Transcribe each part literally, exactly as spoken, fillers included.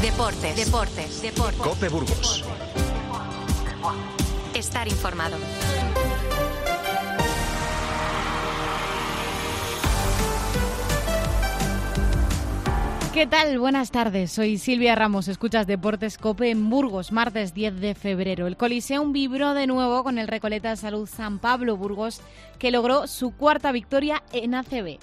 Deportes, deportes, deportes. COPE Burgos. Estar informado. ¿Qué tal? Buenas tardes, soy Silvia Ramos, escuchas Deportes COPE en Burgos, martes diez de febrero. El Coliseum vibró de nuevo con el Recoleta Salud San Pablo Burgos, que logró su cuarta victoria en A C B.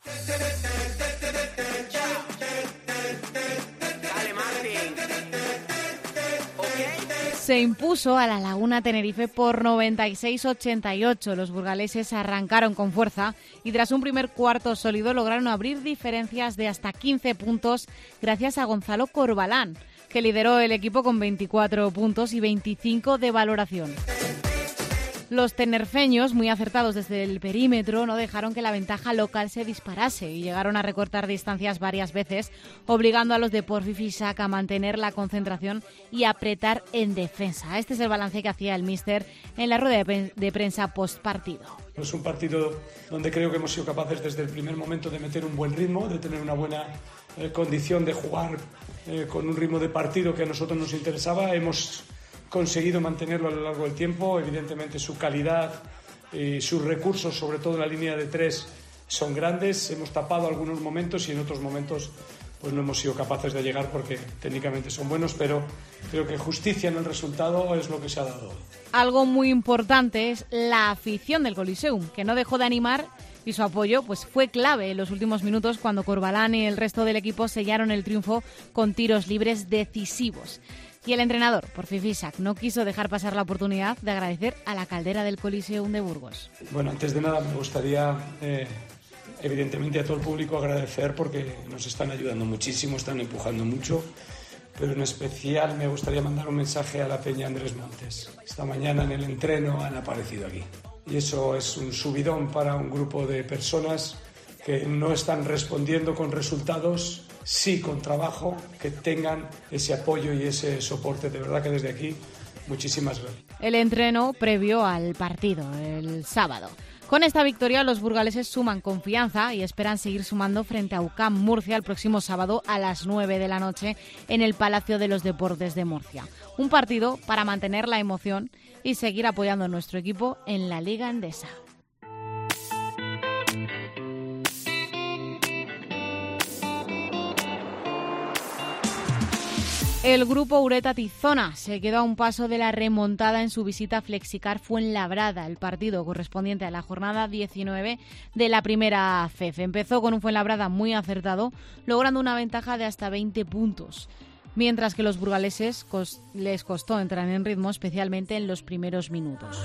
Se impuso a la Laguna Tenerife por noventa y seis a ochenta y ocho. Los burgaleses arrancaron con fuerza y tras un primer cuarto sólido lograron abrir diferencias de hasta quince puntos gracias a Gonzalo Corbalán, que lideró el equipo con veinticuatro puntos y veinticinco de valoración. Los tenerfeños, muy acertados desde el perímetro, no dejaron que la ventaja local se disparase y llegaron a recortar distancias varias veces, obligando a los de Porfi Fisac a mantener la concentración y apretar en defensa. Este es el balance que hacía el míster en la rueda de prensa post-partido. Es un partido donde creo que hemos sido capaces desde el primer momento de meter un buen ritmo, de tener una buena eh, condición de jugar eh, con un ritmo de partido que a nosotros nos interesaba. Hemos conseguido mantenerlo a lo largo del tiempo. Evidentemente su calidad y sus recursos, sobre todo en la línea de tres, son grandes. Hemos tapado algunos momentos y en otros momentos pues no hemos sido capaces de llegar porque técnicamente son buenos, pero creo que justicia en el resultado es lo que se ha dado hoy. Algo muy importante es la afición del Coliseum, que no dejó de animar, y su apoyo pues fue clave en los últimos minutos cuando Corbalán y el resto del equipo sellaron el triunfo con tiros libres decisivos. Y el entrenador, Porfi Fisac, no quiso dejar pasar la oportunidad de agradecer a la caldera del Coliseum de Burgos. Bueno, antes de nada me gustaría, eh, evidentemente, a todo el público agradecer porque nos están ayudando muchísimo, están empujando mucho, pero en especial me gustaría mandar un mensaje a la Peña Andrés Montes. Esta mañana en el entreno han aparecido aquí y eso es un subidón para un grupo de personas que no están respondiendo con resultados, sí con trabajo, que tengan ese apoyo y ese soporte. De verdad que desde aquí, muchísimas gracias. El entreno previo al partido, el sábado. Con esta victoria, los burgaleses suman confianza y esperan seguir sumando frente a U C A M Murcia el próximo sábado a las nueve de la noche en el Palacio de los Deportes de Murcia. Un partido para mantener la emoción y seguir apoyando a nuestro equipo en la Liga Endesa. El grupo Ureta Tizona se quedó a un paso de la remontada en su visita a Flexicar Fuenlabrada, el partido correspondiente a la jornada diecinueve de la primera F E F. Empezó con un Fuenlabrada muy acertado, logrando una ventaja de hasta veinte puntos, mientras que los burgaleses cos- les costó entrar en ritmo, especialmente en los primeros minutos.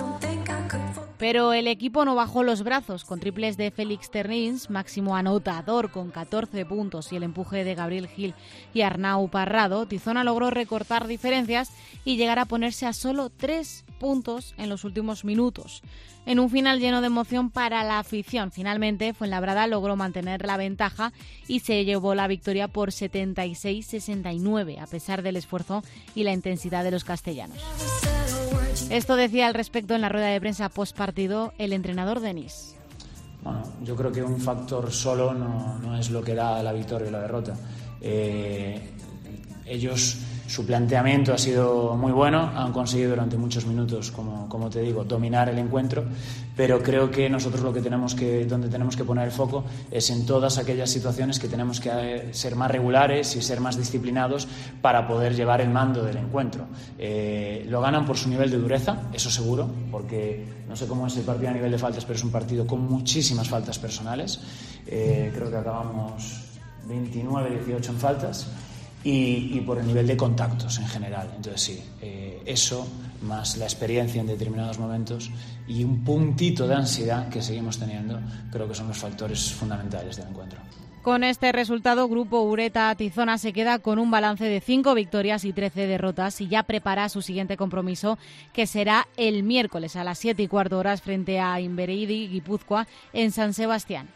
Pero el equipo no bajó los brazos, con triples de Félix Ternins, máximo anotador con catorce puntos, y el empuje de Gabriel Gil y Arnau Parrado. Tizona logró recortar diferencias y llegar a ponerse a solo tres puntos en los últimos minutos. En un final lleno de emoción para la afición, finalmente Fuenlabrada logró mantener la ventaja y se llevó la victoria por setenta y seis a sesenta y nueve, a pesar del esfuerzo y la intensidad de los castellanos. Esto decía al respecto en la rueda de prensa postpartido el entrenador Denis. Bueno, yo creo que un factor solo no, no es lo que da la victoria o la derrota. Eh, ellos, su planteamiento ha sido muy bueno, han conseguido durante muchos minutos, como, como te digo, dominar el encuentro, pero creo que nosotros lo que tenemos que, donde tenemos que poner el foco es en todas aquellas situaciones que tenemos que ser más regulares y ser más disciplinados para poder llevar el mando del encuentro. Eh, lo ganan por su nivel de dureza, eso seguro, porque no sé cómo es el partido a nivel de faltas, pero es un partido con muchísimas faltas personales. Eh, creo que acabamos veintinueve a dieciocho en faltas. Y, y por el nivel de contactos en general. Entonces sí, eh, eso más la experiencia en determinados momentos y un puntito de ansiedad que seguimos teniendo, creo que son los factores fundamentales del encuentro. Con este resultado, Grupo Ureta Tizona se queda con un balance de cinco victorias y trece derrotas y ya prepara su siguiente compromiso, que será el miércoles a las siete y cuarto horas frente a Invereidi, Guipúzcoa, en San Sebastián.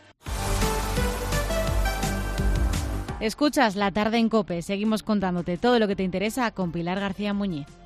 Escuchas La Tarde en COPE. Seguimos contándote todo lo que te interesa con Pilar García Muñiz.